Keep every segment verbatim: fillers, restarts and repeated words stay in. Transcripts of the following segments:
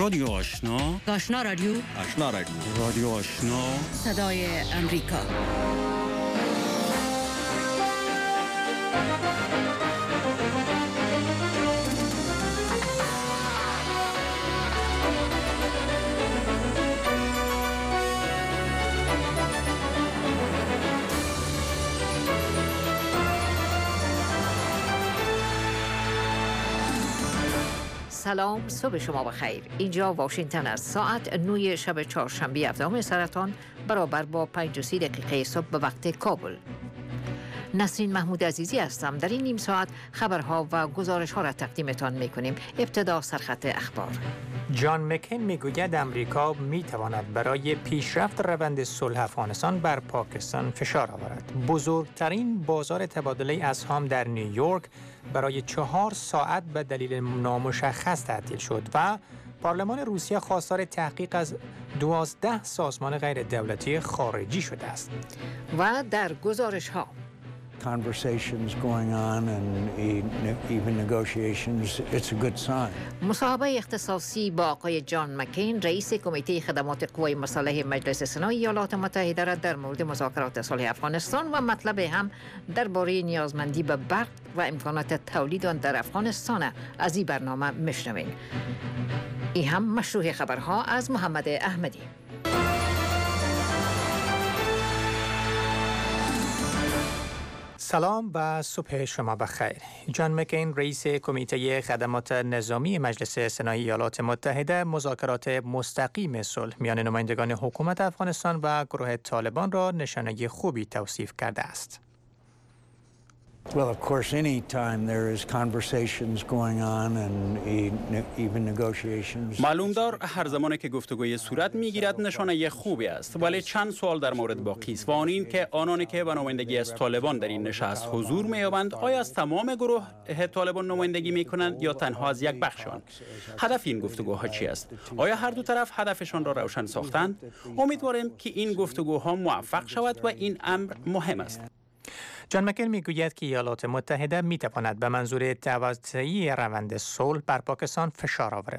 رادیو آشنا، آشنا رادیو، آشنا رادیو، رادیو آشنا، صدای امریکا. سلام، صبح شما بخیر. اینجا واشنگتن است. ساعت نه شب چهارشنبه هفتم سرطان برابر با پنج و سی دقیقه صبح به وقت کابل. نسرین محمود عزیزی هستم. در این نیم ساعت خبرها و گزارش‌ها را تقدیمتان می‌کنیم. ابتدا سرخط اخبار. جان مکین میگوید امریکا میتواند برای پیشرفت روند صلح افغانستان بر پاکستان فشار آورد. بزرگترین بازار تبادله اسهام در نیویورک برای چهار ساعت به دلیل نامشخص تعطیل شد و پارلمان روسیه خواستار تحقیق از دوازده سازمان غیر دولتی خارجی شده است. و در گزارش‌ها conversations going on and even negotiations, it's a good sign. مصاحبه اختصاصی با آقای جان مکین، رئیس کمیته خدمات قوای مسلح مجلس سنا ایالات متحده را در مورد مذاکرات صلح افغانستان و مطلب هم درباره نیازمندی به برق و امکانات تولید آن در افغانستان از این برنامه میشنویم. این هم مشروع خبرها از محمد احمدی. سلام و صبح شما بخیر. جان مکین، رئیس کمیته خدمات نظامی مجلس سنای ایالات متحده، مذاکرات مستقیم صلح میان نمایندگان حکومت افغانستان و گروه طالبان را نشانه خوبی توصیف کرده است. Well, of course, any time there is conversations going on and even negotiations. معلوم دار هر زمانی که گفتگوی صورت میگیرد نشانه خوبی است، ولی چند سوال در مورد باقی است و آن این که آنانی که به نمایندگی از طالبان در این نشست حضور می‌یابند آیا از تمام گروه طالبان نمایندگی می‌کنند یا تنها از یک بخش آن؟ هدف این گفتگوها چی است؟ آیا هر دو طرف هدفشان را روشن ساختند؟ امیدواریم که این گفتگوها موفق شود و این امر مهم است. جان مکین میگوید که ایالات متحده میتواند به منظور توسعه روند صلح بر پاکستان فشار آورد.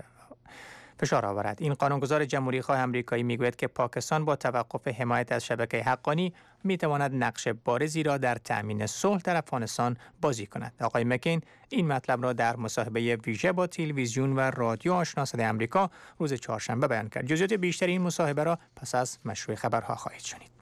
فشار آورد. این قانونگذار جمهوری خواه آمریکایی میگوید که پاکستان با توقف حمایت از شبکه حقانی میتواند نقش بارزی را در تأمین صلح در افغانستان بازی کند. آقای مکین این مطلب را در مصاحبه ویژه با تلویزیون و رادیو آشنا صدای آمریکا روز چهارشنبه بیان کرد. جزئیات بیشتر این مصاحبه را پس از مشروع خبرها خواهید شنید.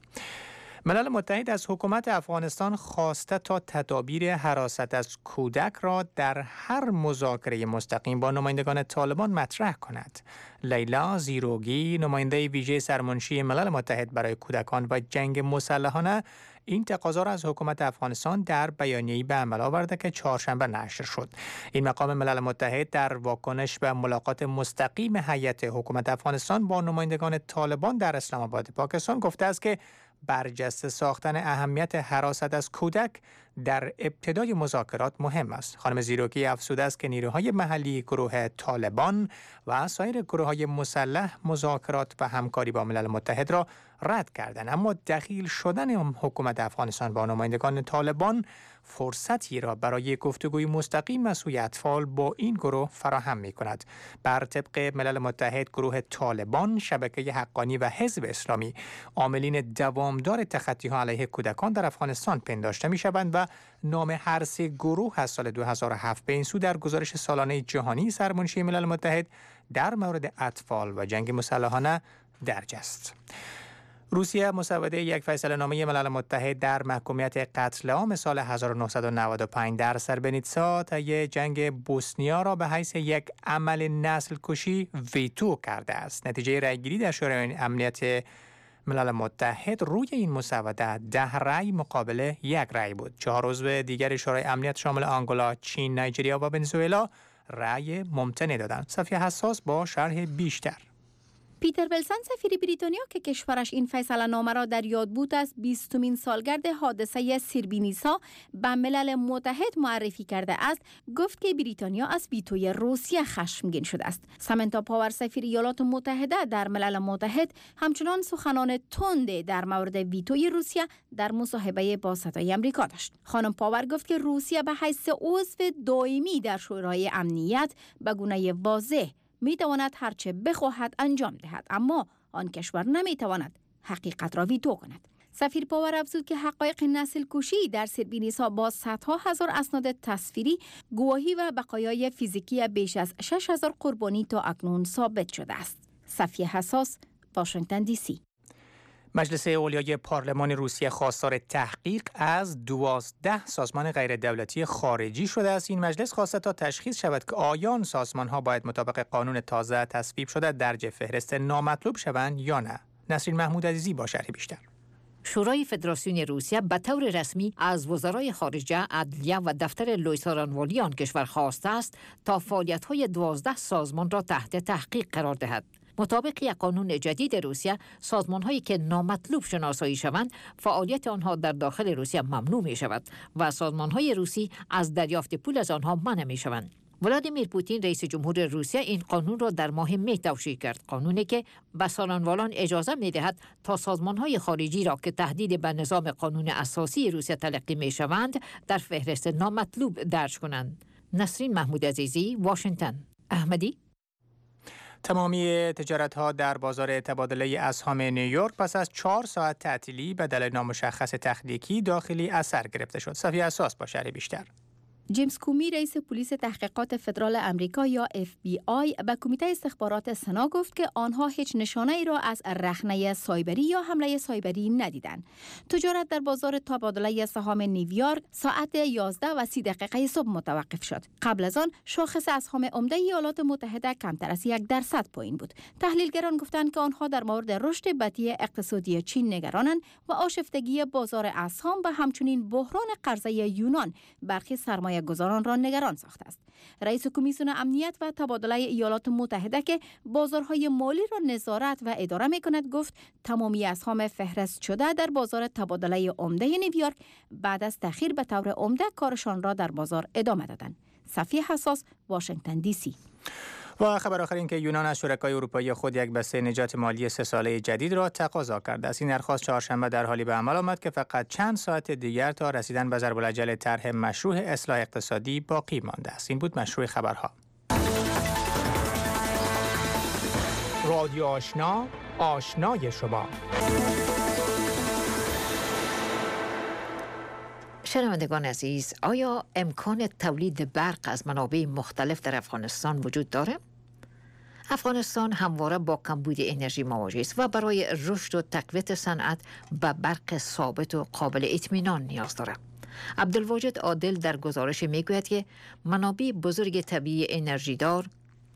ملل متحد از حکومت افغانستان خواسته تا تدابیر حراست از کودک را در هر مذاکره مستقیم با نمایندگان طالبان مطرح کند. لیلا زیروگی، نماینده ویژه سرمنشی ملل متحد برای کودکان و جنگ مسلحانه، این تقاضا را از حکومت افغانستان در بیانیه‌ای به عمل آورده که چهارشنبه نشر شد. این مقام ملل متحد در واکنش به ملاقات مستقیم هیئت حکومت افغانستان با نمایندگان طالبان در اسلام آباد پاکستان گفته است که برجسته ساختن اهمیت حراست از کودک در ابتدای مذاکرات مهم است. خانم زیروکی افزوده است که نیروهای محلی گروه طالبان و سایر گروه‌های مسلح مذاکرات و همکاری با ملل متحد را رد کردند، اما دخیل شدن حکومت افغانستان با نمایندگان طالبان فرصتی را برای گفتگوی مستقیم از سوی اطفال با این گروه فراهم می‌کند. بر طبق ملل متحد گروه طالبان، شبکه حقانی و حزب اسلامی عاملین دوامدار تخطی‌ها علیه کودکان در افغانستان پنداشته می‌شوند و نام هر سه گروه از سال دو هزار و هفت به این سو در گزارش سالانه جهانی سرمنشی ملل متحد در مورد اطفال و جنگ مسلحانه درج است. روسیه مسوده یک فیصله نامه ملل متحد در محکومیت قتل عام سال هزار و نهصد و نود و پنج در سربنیتسا طی جنگ بوسنیا را به حیث یک عمل نسل کشی ویتو کرده است. نتیجه رأیگیری در شورای امنیت ملل متحد روی این مسوده ده رأی مقابل یک رأی بود. چهار عضو دیگر شورای امنیت شامل آنگولا، چین، نایجریا و ونزوئلا رأی ممتنع دادند. صفحه حساس با شرح بیشتر. پیتر ولسن، سفیر بریتانیا که کشورش این فیصله نامه را در یاد بود از بیستمین سالگرد حادثه سربینیسا به ملل متحد معرفی کرده است، گفت که بریتانیا از ویتوی روسیه خشمگین شده است. سامنتا پاور، سفیر ایالات متحده در ملل متحد، همچنان سخنان تند در مورد ویتوی روسیه در مصاحبه با صدای آمریکا داشت. خانم پاور گفت که روسیه به حیث عضو دائمی در شورای امنیت به گونه واضح می تواند هرچه بخواهد انجام دهد، اما آن کشور نمی تواند حقیقت را ویتو کند. سفیر پاور افزود که حقایق نسل کشی در سربینیسا با صدها هزار اسناد تصویری، گواهی و بقایای فیزیکی بیش از شش هزار قربانی تا اکنون ثابت شده است. صفیه حساس، واشنگتن دی سی. مجلس اولیای پارلمان روسیه خواستار تحقیق از دوازده سازمان غیر دولتی خارجی شده است. این مجلس خواسته تا تشخیص شود که آیا آن سازمان‌ها باید مطابق قانون تازه تصویب شده درج فهرست نامطلوب شوند یا نه. نسرین محمود عزیزی با شرح بیشتر. شورای فدراسیون روسیه به طور رسمی از وزرای خارجه، عدلیه و دفتر لویسارانوالی آن کشور خواسته است تا فعالیت‌های دوازده سازمان را تحت تحقیق قرار دهد. مطابق یک قانون جدید روسیه، سازمان‌هایی که نامطلوب شناسایی شوند، فعالیت آنها در داخل روسیه ممنوع می شود و سازمان‌های روسی از دریافت پول از آنها منع می شوند. ولادیمیر پوتین رئیس جمهور روسیه این قانون را در ماه می توشیح کرد، قانونی که به سالنوالان اجازه می دهد تا سازمان‌های خارجی را که تهدید به نظام قانون اساسی روسیه تلقی می شوند در فهرست نامطلوب درج کنند. نسرین محمود عزیزی، واشنگتن. احمدی. تمامی تجارت‌ها در بازار تبادله اسهام نیویورک پس از چهار ساعت تعطیلی به دلیل نامشخص تکنیکی داخلی اثر گرفته شد. صفیه اساس با شرح بیشتر. جیمز کومی رئیس پلیس تحقیقات فدرال امریکا یا اف بی آی به کمیته استخبارات سنا گفت که آنها هیچ نشانه ای را از رخنه سایبری یا حمله سایبری ندیدند. تجارت در بازار تبادله سهام نیویورک ساعت یازده و سی دقیقه صبح متوقف شد. قبل از آن شاخص اسهام عمده ایالات متحده کمتر از یک درصد پایین بود. تحلیلگران گفتند که آنها در مورد رشد بطیء اقتصادی چین نگرانند و آشفتگی بازار اسهام و همچنین بحران قرضه یونان برخی سرمایه گذاران را نگران ساخته است. رئیس کمیسیون امنیت و تبادله ایالات متحده که بازارهای مالی را نظارت و اداره می‌کند گفت تمامی اسهام فهرست شده در بازار تبادله عمده نیویورک بعد از تأخیر به طور عمده کارشان را در بازار ادامه دادند. صفیه حساس، واشنگتن دی سی. و خبر آخر این که یونان از شرکای اروپایی خود یک بسته نجات مالی سه ساله جدید را تقاضا کرده است. این درخواست چهارشنبه در حالی به عمل آمد که فقط چند ساعت دیگر تا رسیدن به ضرب الاجل طرح مشروع اصلاح اقتصادی باقی مانده است. این بود مشروع خبرها. رادیو آشنا، آشنای شما. شنوندگان عزیز، آیا امکان تولید برق از منابع مختلف در افغانستان وجود داره؟ افغانستان همواره با کمبود انرژی مواجه است و برای رشد و تقویت صنعت به برق ثابت و قابل اطمینان نیاز دارد. عبدالواجد عادل در گزارش میگوید که منابع بزرگ طبیعی انرژی دار،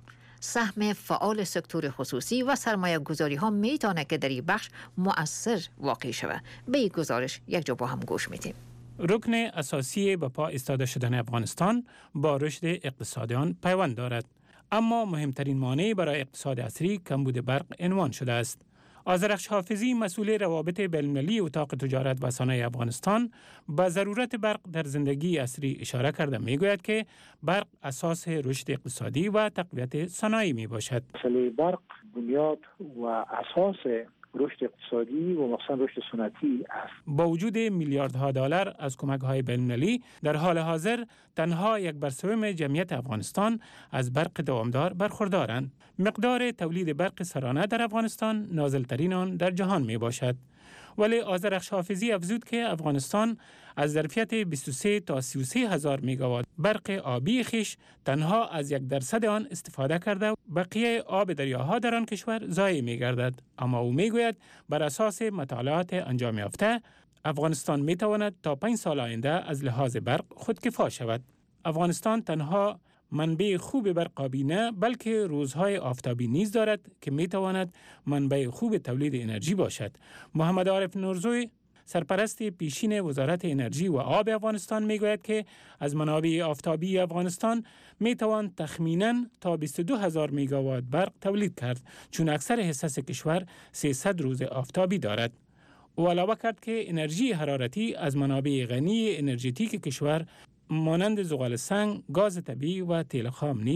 سهم فعال سکتور خصوصی و سرمایه گذاری ها می تواند که در این بخش مؤثر واقع شود. به این گزارش یک جا با هم گوش میدیم. رکن اساسی به پا ایستاده شدن افغانستان با رشد اقتصادی آن پیوند دارد، اما مهمترین مانع برای اقتصاد عصری کمبود برق عنوان شده است. آذرخش حافظی مسئول روابط بین‌المللی اتاق تجارت و صنایع افغانستان به ضرورت برق در زندگی عصری اشاره کرده میگوید که برق اساس رشد اقتصادی و تقویت صنایع می باشد. مسئله برق بنیاد و اساس رشد اقتصادی و مخصوصا رشد صنعتی است. با وجود میلیاردها دلار از کمک‌های بین‌المللی در حال حاضر تنها یک بر سوم جمعیت افغانستان از برق دوامدار برخوردارند. مقدار تولید برق سرانه در افغانستان نازل‌ترین آن در جهان می باشد. ولی آذرخش حافظی افزود که افغانستان از ظرفیت بیست و سه تا سی و سه هزار مگاوات برق آبی خویش تنها از یک درصد آن استفاده کرده، بقیه آب دریاها در آن کشور ضایع می‌گردد. اما او میگوید بر اساس مطالعات انجام یافته افغانستان میتواند تا پنج سال آینده از لحاظ برق خودکفا شود. افغانستان تنها منبع خوب برق آبی نه بلکه روزهای آفتابی نیز دارد که میتواند منبع خوب تولید انرژی باشد. محمد عارف نورزوی سرپرست پیشین وزارت انرژی و آب افغانستان میگوید که از منابع آفتابی افغانستان میتوان تخمینا تا بیست و دو هزار مگاوات برق تولید کرد، چون اکثر حصص کشور سیصد روز آفتابی دارد. او علاوه کرد که انرژی حرارتی از منابع غنی انرژتیک کشور مانند زغال سنگ، گاز طبیعی و تیل خام نیز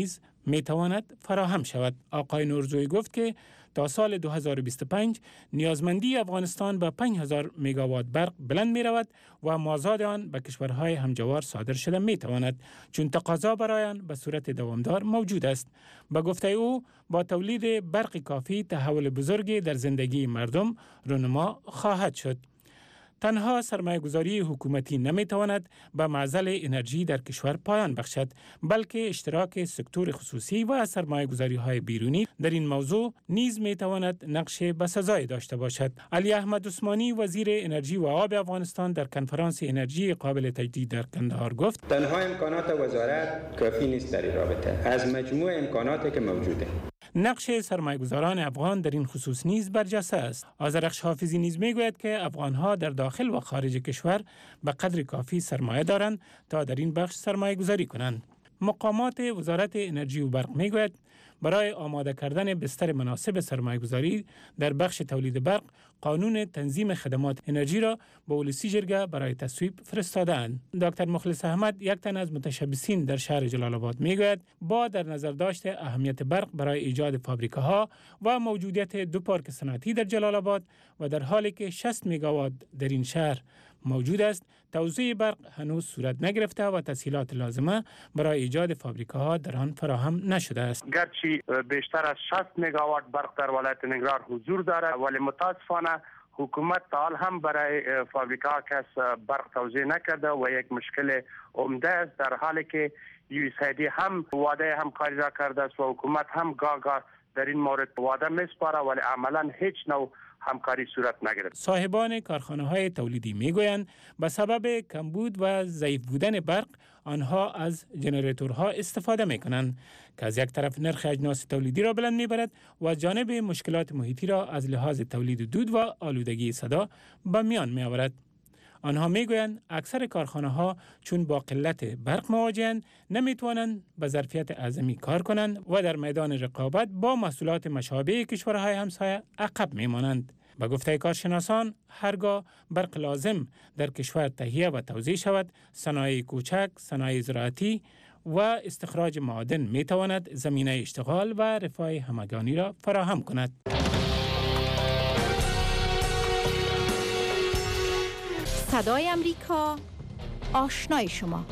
می تواند فراهم شود. آقای نورزوی گفت که تا سال دو هزار و بیست و پنج نیازمندی افغانستان به پنج هزار مگاوات برق بلند می رود و مازاد آن به کشورهای همجوار صادر شده می تواند، چون تقاضا برای آن به صورت دوامدار موجود است. به گفته او با تولید برق کافی تحول بزرگی در زندگی مردم رونما خواهد شد. تنها سرمایه‌گذاری حکومتی نمی‌تواند به معضل انرژی در کشور پایان بخشد، بلکه اشتراک سکتور خصوصی و سرمایه‌گذاری‌های بیرونی در این موضوع نیز می‌تواند نقش بسزایی داشته باشد. علی احمد عثمانی وزیر انرژی و آب افغانستان در کنفرانس انرژی قابل تجدید در کندهار گفت: تنها امکانات وزارت کافی نیست در این رابطه. از مجموع امکاناتی که موجوده، نقش سرمایه‌گذاران افغان در این خصوص نیز برجسته است. آذرخش حافظی نیز میگوید که افغان‌ها در داخل و خارج کشور به قدر کافی سرمایه دارند تا در این بخش سرمایه‌گذاری کنند. مقامات وزارت انرژی و برق میگوید برای آماده کردن بستر مناسب سرمایه‌گذاری در بخش تولید برق، قانون تنظیم خدمات انرژی را به ولسی جرگه برای تصویب فرستاده‌اند. دکتر مخلص احمد، یک تن از متشبثین در شهر جلال آباد میگوید با در نظر داشت اهمیت برق برای ایجاد فابریکه‌ها و موجودیت دو پارک صنعتی در جلال آباد و در حالی که شصت مگاوات در این شهر موجود است، توزیع برق هنوز صورت نگرفته و تسهیلات لازمه برای ایجاد فابریکه‌ها در آن فراهم نشده است. گرچه بیشتر از شصت مگاوات برق در ولایت ننگرهار حضور دارد، ولی متاسفانه حکومت تا حال هم برای فابریکه‌ها کس برق توزیع نکرده و یک مشکل عمده است، در حالی که یو اس ای دی هم وعده همکاری را کرده است و حکومت هم گاه گاه در این مورد وعده میسپاره، ولی عملا هیچ نوع همکاری صورت نگرفت. صاحبان کارخانه‌های تولیدی میگویند به سبب کمبود و ضعیف بودن برق آنها از ژنراتورها استفاده میکنند که از یک طرف نرخ اجناس تولیدی را بلند میبرد و از جانب مشکلات محیطی را از لحاظ تولید دود و آلودگی صدا به میان میآورد. آنها میگویند اکثر کارخانه‌ها چون با قلت برق مواجهند نمیتوانند به ظرفیت اعظمی کار کنند و در میدان رقابت با محصولات مشابه کشورهای همسایه عقب میمانند. به گفته کارشناسان هرگاه برق لازم در کشور تهیه و توزیع شود، صنایع کوچک، صنایع زراعتی و استخراج معادن میتواند زمینه اشتغال و رفاه همگانی را فراهم کند. صدای امریکا، آشنای شما.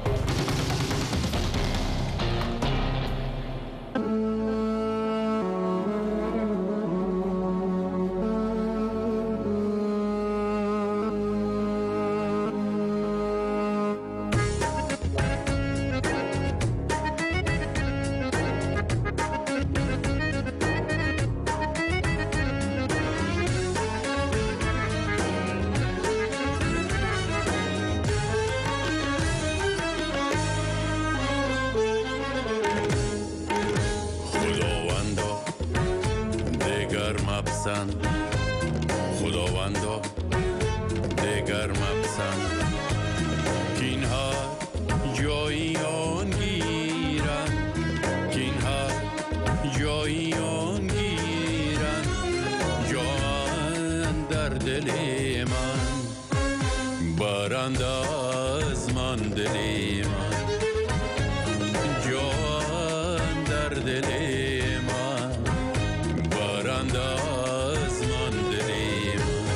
خداوندا دگر مپسند که اینها جایی آن گیرن، که اینها جایی آن گیرن، جان در دل من برند از من دل من، جان در دل من برند از من دل من.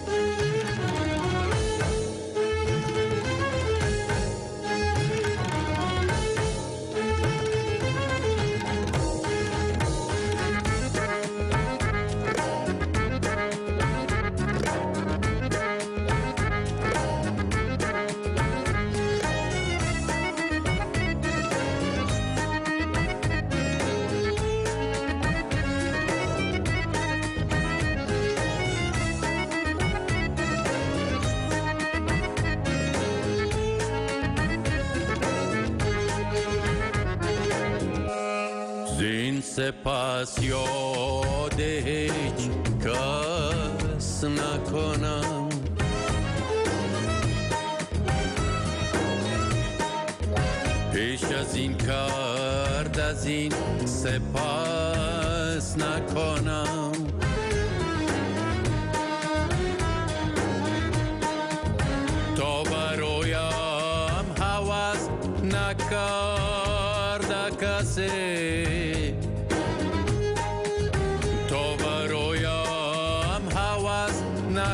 سپس یاد هیچ کس نکنم، پیش از این کرد از این سپس نکنم، تا برایم هوس نکرد کس کسی تا برایم هوس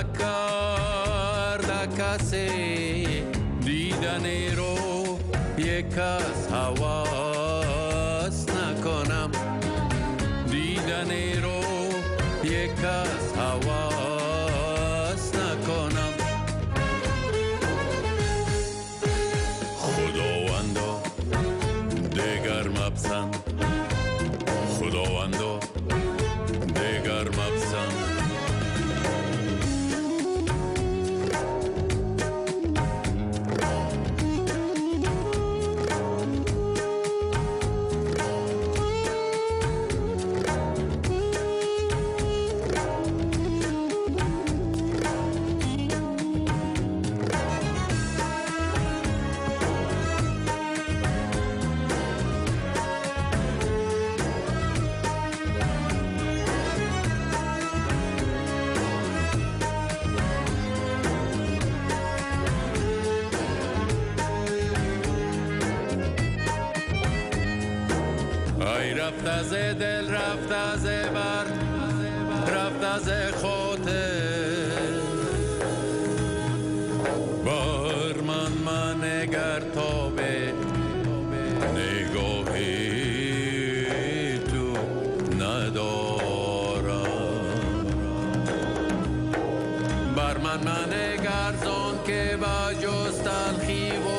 نکرده کسی دیدنی رو یک از هوس نکنم دیدنی رو یک از هوس نکنم خداوندا دیگر مپسند خداوندا دیگر مپسند رفت از دل رفت از بر رفت از خاطر بر من من نگر تا به نگاهی تو ندارم بر من من نگر زان که با جز تلخی و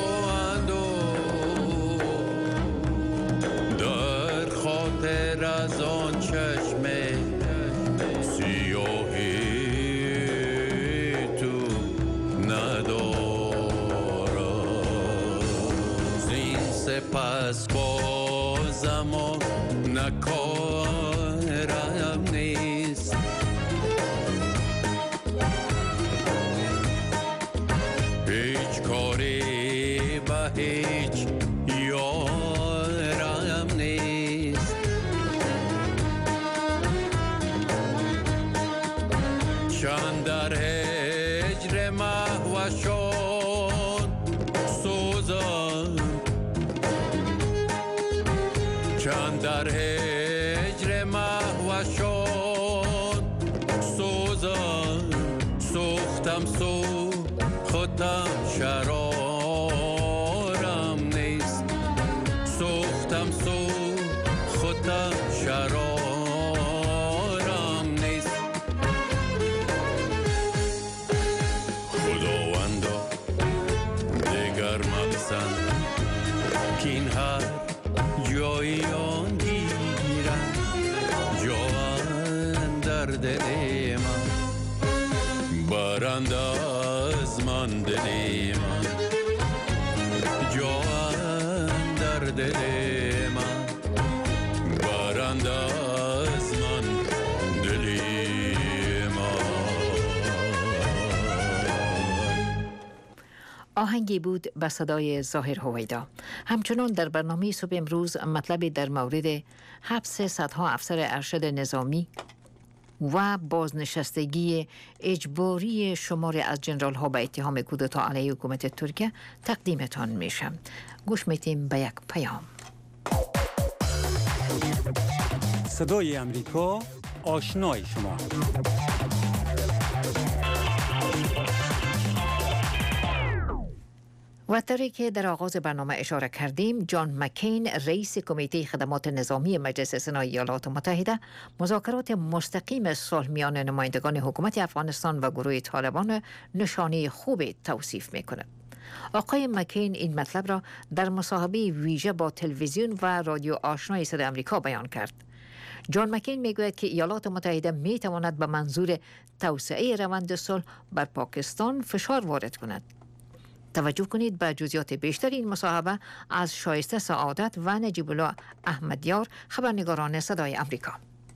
خاطر از آن چشم سیاهی تو ندارم زین سپس بازم و نکارم نیست هیچ کاری به هیچ یارم نیست چند در هجر مهوشان سوزن چند در هجر مهوشان سوزن سوختم سو خودم شرارم نیست سوختم سو خودم شرارم نیست خداوندا دیگر مپسند که این هر جایی آن گیرم جان در دل من برند از من دل من جان در دل من برند از من دل من. آهنگی بود به صدای ظاهر هویدا. همچنان در برنامه صبح امروز مطلبی در مورد حبس صدها افسر ارشد نظامی و بازنشستگی اجباری شماری از جنرال ها به اتهام کودتا علیه حکومت ترکیه تقدیمتان میشم. گوش میتیم به یک پیام. صدای امریکا، آشنای شما. و طوری که در آغاز برنامه اشاره کردیم، جان مکین رئیس کمیته خدمات نظامی مجلس سنای ایالات متحده مذاکرات مستقیم صلح میان نمایندگان حکومت افغانستان و گروه طالبان نشانه خوب توصیف میکنه. آقای مکین این مطلب را در مصاحبه ویژه با تلویزیون و رادیو آشنای صدای آمریکا بیان کرد. جان مکین میگوید که ایالات متحده میتواند به منظور توسعه روند صلح بر پاکستان فشار وارد کند. توجه کنید به جزئیات بیشتر این مصاحبه از شایسته سعادت و نجیب الله احمدیار، خبرنگاران صدای آمریکا.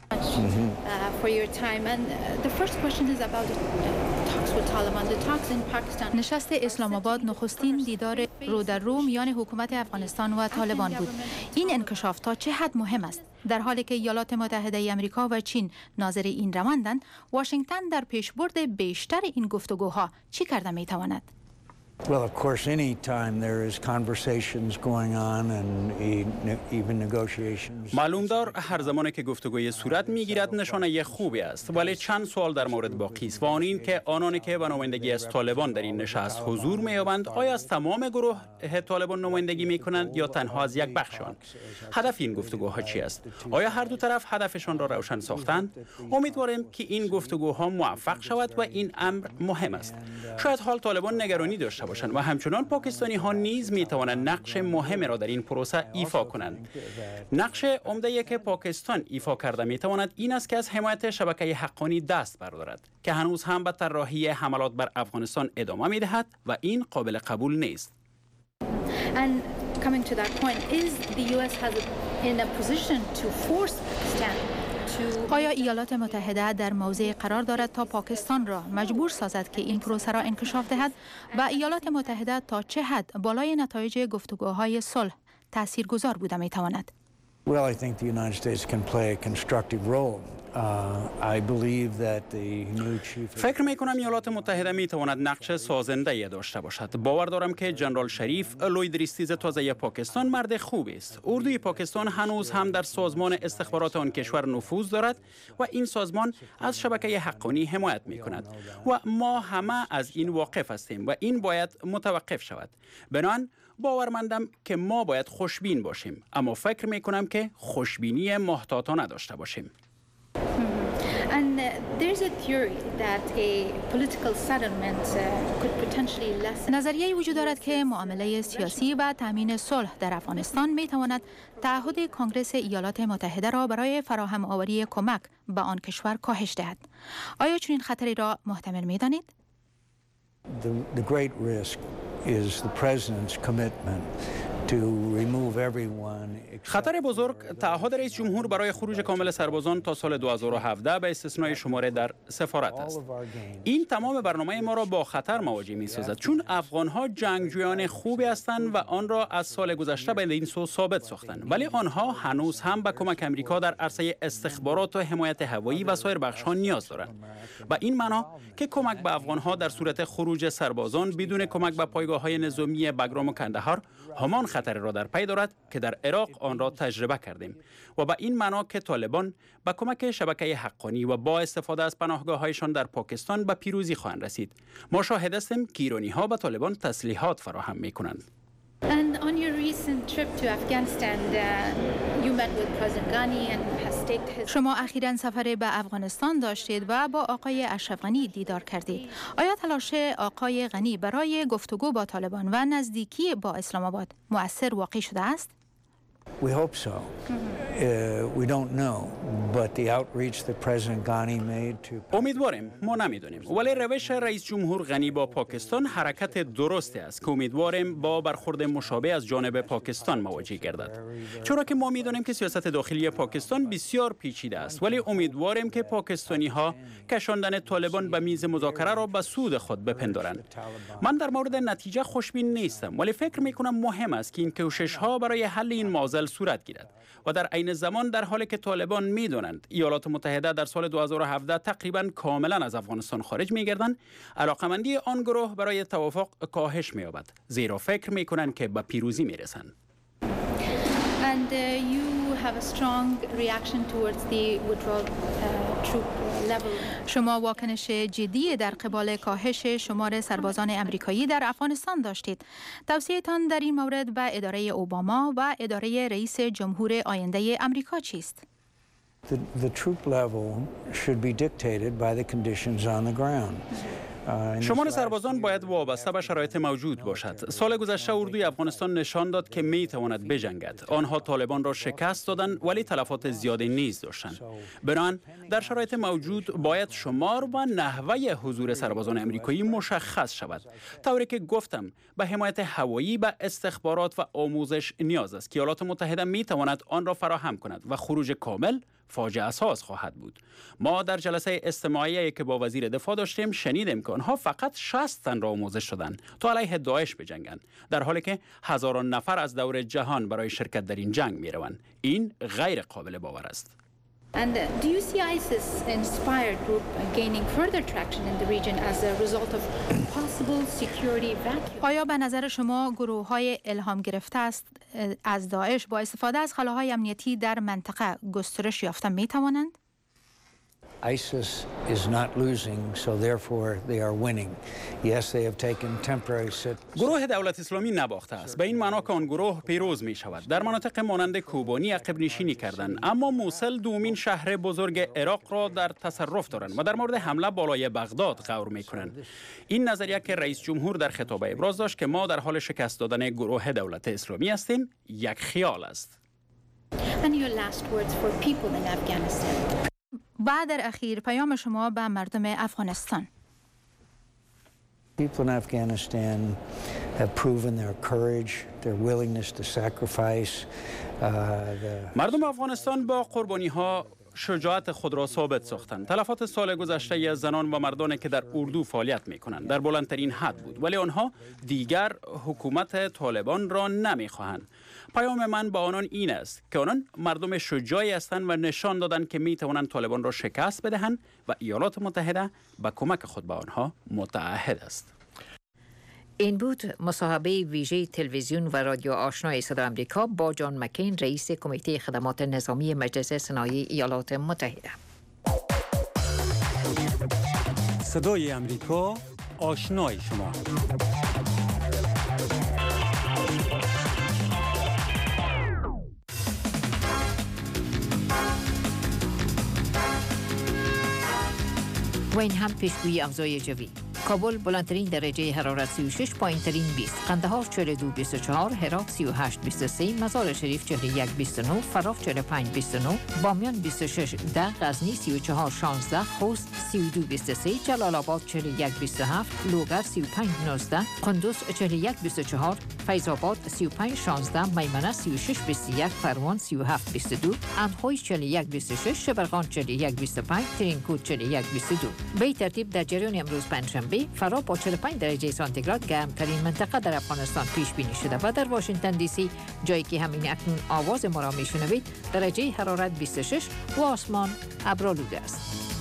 نشست اسلام آباد نخستین دیدار رو در رو میان حکومت افغانستان و طالبان بود. این انکشاف تا چه حد مهم است؟ در حالی که ایالات متحده ای آمریکا و چین ناظر این روندند، واشنگتن در پیشبرد بیشتر این گفتگوها چی کرده میتواند؟ Well, of course, any time there is conversations going on and even negotiations. معلوم دار هر زمانی که گفتگوی صورت میگیرد نشانه خوبی است، ولی چند سوال در مورد باقی است و آن این که آنانی که به نمایندگی از طالبان در این نشست حضور می‌یابند آیا از تمام گروه طالبان نمایندگی می‌کنند یا تنها از یک بخش آن؟ هدف این گفتگوها چی است؟ آیا هر دو طرف هدفشان را روشن ساختند؟ امیدواریم که این گفتگوها موفق شود و این امر مهم است. شاید حال طالبان نگرانی داشته باشند و همچنان پاکستانی ها نیز می توانند نقش مهمی را در این پروسه ایفا کنند. نقش عمده که پاکستان ایفا کرده می تواند این است که از حمایت شبکه حقانی دست بردارد که هنوز هم به طراحی حملات بر افغانستان ادامه می دهد و این قابل قبول نیست. And coming to that point, is the U S has in a position to force Pakistan آیا ایالات متحده در موضع قرار دارد تا پاکستان را مجبور سازد که این پروسه را انکشاف دهد و ایالات متحده تا چه حد بالای نتایج گفتگوهای صلح تاثیرگذار بوده می تواند؟ Well, I think the United States can play a constructive role. Uh, I believe that the new chief فکر می کنم ایالات متحده می تواند نقش سازنده داشته باشد. باور دارم که جنرال شریف لوید ریستیز تازه پاکستان مرد خوبی است. اردوی پاکستان هنوز هم در سازمان استخبارات آن کشور نفوذ دارد و این سازمان از شبکه حقانی حمایت می کند و ما همه از این واقف هستیم و این باید متوقف شود. بنابراین باورمندم که ما باید خوشبین باشیم، اما فکر می کنم که خوشبینی محتاطانه داشته باشیم. And uh, there's a theory that a political settlement uh, could potentially lessen. نظریه وجود دارد که معامله سیاسی و تامین صلح در افغانستان می تواند تعهد کنگره ایالات متحده را برای فراهم آوری کمک به آن کشور کاهش دهد. آیا چنین خطری را محتمل می دانید؟ The, the great risk is the president's commitment to remove everyone. خطر بزرگ تعهد رئیس جمهور برای خروج کامل سربازان تا سال دو هزار و هفده به استثنای شماره در سفارت است. این تمام برنامه ما را با خطر مواجه می‌سازد چون افغان‌ها جنگجویان خوبی هستند و آن را از سال گذشته به این سو ثابت ساختند، ولی آنها هنوز هم به کمک آمریکا در عرصه استخبارات و حمایت هوایی و سایر بخش‌ها نیاز دارند. و این معنا که کمک به افغان‌ها در صورت خروج سربازان بدون کمک به پایگاه‌های نظامی بگرام و کندهار همان خطر را در پی دارد که در عراق آن را تجربه کردیم و به این معنا که طالبان با کمک شبکه حقانی و با استفاده از پناهگاه‌هایشان در پاکستان به پیروزی خواهند رسید. ما شاهد هستیم که ایرانی‌ها به طالبان تسلیحات فراهم می‌کنند. And on your recent trip to Afghanistan, uh, you met with President Ghani and has staked his... شما اخیراً سفر به افغانستان داشتید و با آقای اشرف غنی دیدار کردید. آیا تلاش آقای غنی برای گفتگو با طالبان و نزدیکی با اسلام آباد مؤثر واقع شده است؟ We hope so. Uh, we don't know, but the outreach that President Ghani made to امیدواریم، ما نمیدونیم، ولی روش رئیس جمهور غنی با پاکستان حرکت درستی است که امیدواریم با برخورد مشابه از جانب پاکستان مواجه گردد. چرا که ما میدونیم که سیاست داخلی پاکستان بسیار پیچیده است، ولی امیدواریم که پاکستانی ها کشاندن طالبان به میز مذاکره را به سود خود بپندارند. من در مورد نتیجه خوشبین نیستم، ولی فکر میکنم مهم است که این کوشش ها برای حل این معضل صورت گیرد و در عین زمان در حالی که طالبان میدونند ایالات متحده در سال دو هزار و هفده تقریبا کاملا از افغانستان خارج میگردند، علاقمندی آن گروه برای توافق کاهش مییابد، زیرا فکر میکنند که به پیروزی میرسند. And uh, you have a strong reaction towards the withdrawal uh, troop level. شما واکنش جدی در قبال کاهش شمار سربازان امریکایی در افغانستان داشتید. توصیه‌تان در این مورد به اداره اوباما و اداره رئیس جمهور آینده امریکا چیست؟ the, the troop level should be dictated by the conditions on the ground. شمار سربازان باید وابسته به شرایط موجود باشد. سال گذشته اردوی افغانستان نشان داد که می تواند بجنگد. آنها طالبان را شکست دادند ولی تلفات زیادی نیز داشتند. بنابراین در شرایط موجود باید شمار و نحوه حضور سربازان امریکایی مشخص شود. طوری که گفتم به حمایت هوایی، به استخبارات و آموزش نیاز است که ایالات متحده می تواند آن را فراهم کند و خروج کامل فاجعه ساز خواهد بود. ما در جلسه استماعی که با وزیر دفاع داشتیم شنیدیم که آنها فقط شصت تن را آموزش شدند تا علیه داعش بجنگند، در حالی که هزاران نفر از دور جهان برای شرکت در این جنگ می روند. این غیر قابل باور است. And uh, do you see ISIS inspired group gaining further traction in the region as a result of possible security vacuum? آیا به نظر شما گروه‌های الهام گرفته است از داعش با استفاده از خلاهای امنیتی در منطقه گسترش یافته می توانند؟ ISIS is not losing, so therefore they are winning. Yes, they have taken temporary sit. گروه دولت اسلامی نباخته است. به این معنا که آن گروه پیروز می شود. در مناطق مانند کوبانی عقب نشینی کردند، اما موصل دومین شهر بزرگ عراق را در تصرف دارند و در مورد حمله بالای بغداد غور می کنند. این نظریه که رئیس جمهور در خطاب ابراز داشت که ما در حال شکست دادن گروه دولت اسلامی هستیم، یک خیال است. And your last words for people in Afghanistan. و در اخیر پیام شما به مردم افغانستان. People in Afghanistan have proven their courage, their willingness to sacrifice. مردم افغانستان با قربانی ها شجاعت خود را ثابت ساختند. تلفات سال گذشته از زنان و مردانی که در اردو فعالیت می کنند در بلندترین حد بود، ولی آنها دیگر حکومت طالبان را نمی خواهند. پیام من با آنان این است که آنان مردم شجاعی هستند و نشان دادند که می توانند طالبان را شکست بدهند و ایالات متحده به کمک خود به آنها متعهد است. این بود مصاحبه ویژه تلویزیون و رادیو آشنای صدا آمریکا با جان مکین، رئیس کمیته خدمات نظامی مجلس صنایع ایالات متحده. صدای آمریکا، آشنای شما. و این هم پیشگویی افزای جوی. کابل بلندترین درجه حرارت سی و شش، پایینترین بیست، قندهار چهل و دو بیست و چهار، هرات سی و هشت بیست و سه، مزار شریف چهل و یک بیست و نه، فراف چهل و پنج بیست و نه، بامیان بیست و شش ده، غزنی سی و چهار شانزده، خوست سی و دو بیست و سه، جلال آباد چهل و یک بیست و هفت، لوگر سی و پنج نوزده، قندوز چهل و یک بیست و چهار، فیض آباد سی و پنج شانزده، میمنه سی و شش بیست و یک، فرمان سی و هفت بیست و دو، اندخوی چهل و یک بیست و شش، شبرغان چهل و یک بیست و پنج، ترینکوت چهل و یک بیست و دو. به ترتیب در جریان امروز پنجشنبه فرا با چهل و پنج درجه سانتیگراد گرمترین منطقه در افغانستان پیش بینی شده و در واشنگتن دی سی، جایی که همین اکنون آواز ما را میشنوید، درجه حرارت بیست و شش و آسمان ابرآلوده است.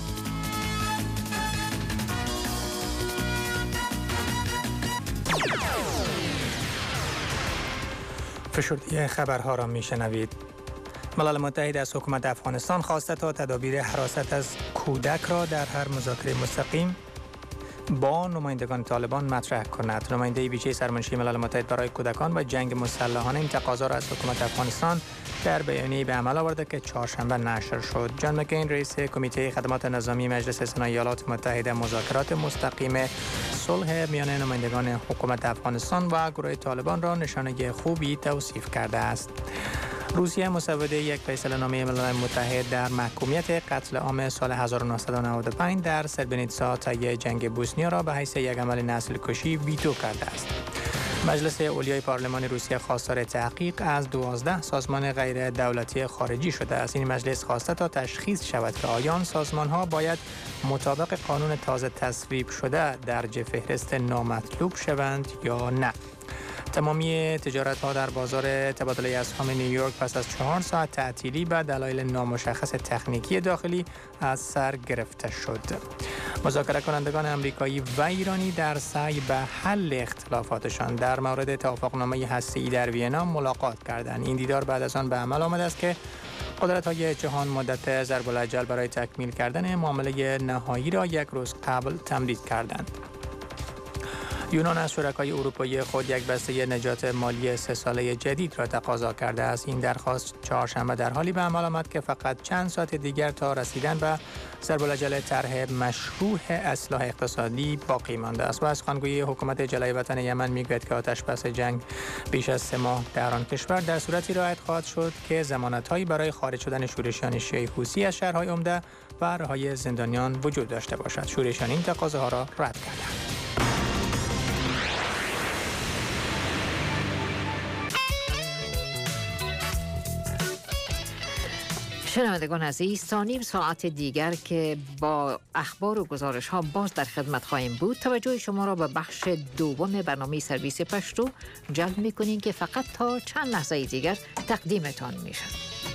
فشردی خبرها را میشنوید. ملل متحد از حکومت افغانستان خواسته تا تدابیر حراست از کودک را در هر مذاکره مستقیم با نمایندگان طالبان مطرح کند. نماینده ویژه سرمنشی ملل متحد برای کودکان و جنگ مسلحانه این تقاضا را از حکومت افغانستان در بیانیه‌ای به عمل آورده که چهارشنبه نشر شد. جان مکین، رئیس کمیته خدمات نظامی مجلس صنایع ایالات متحده، مذاکرات مستقیم صلح میان نمایندگان حکومت افغانستان و گروه طالبان را نشانه خوبی توصیف کرده است. روسیه مسوده یک فیصله نامه ملل متحد در محکومیت قتل عام سال هزار و نهصد و نود و پنج در سربنیتسا طی جنگ بوسنیا را به حیث یک عمل نسل کشی ویتو کرده است. مجلس علیای پارلمان روسیه خواستار تحقیق از دوازده سازمان غیر دولتی خارجی شده است. این مجلس خواسته تا تشخیص شود که آیا آن سازمان‌ها باید مطابق قانون تازه تصویب شده درج فهرست نامطلوب شوند یا نه. تمامی تجارت ها در بازار تبادله اسهم نیویورک پس از چهار ساعت تعطیلی به دلایل نامشخص تکنیکی داخلی از سر گرفته شد. مذاکره کنندگان آمریکایی و ایرانی در سعی به حل اختلافاتشان در مورد توافقنامه هسته‌ای در وینا ملاقات کردند. این دیدار بعد از آن به عمل آمده است که قدرت‌های جهان مدت ضرب الاجل برای تکمیل کردن معامله نهایی را یک روز قبل تمدید کردند. یونان از شرکای اروپایی خود یک بسته نجات مالی سه ساله جدید را تقاضا کرده است. این درخواست چهارشنبه در حالی به عمل آمد که فقط چند ساعت دیگر تا رسیدن به ضرب الاجل طرح مشروع اصلاح اقتصادی باقی مانده است. و از سخنگوی حکومت جلای وطن یمن میگوید که آتش بس جنگ بیش از سه ماه در آن کشور در صورتی رعایت خواهد شد که ضمانت‌هایی برای خارج شدن شورشیان شیعه حوثی از شهرهای عمده و رهایی زندانیان وجود داشته باشد. شورشیان این تقاضاها را رد کردند. شنوندگان عزیز، تا نیم ساعت دیگر که با اخبار و گزارش ها باز در خدمت خواهیم بود. توجه شما را به بخش دوم برنامه سرویس پشتو جلب می‌کنیم که فقط تا چند لحظه دیگر تقدیمتان میشد.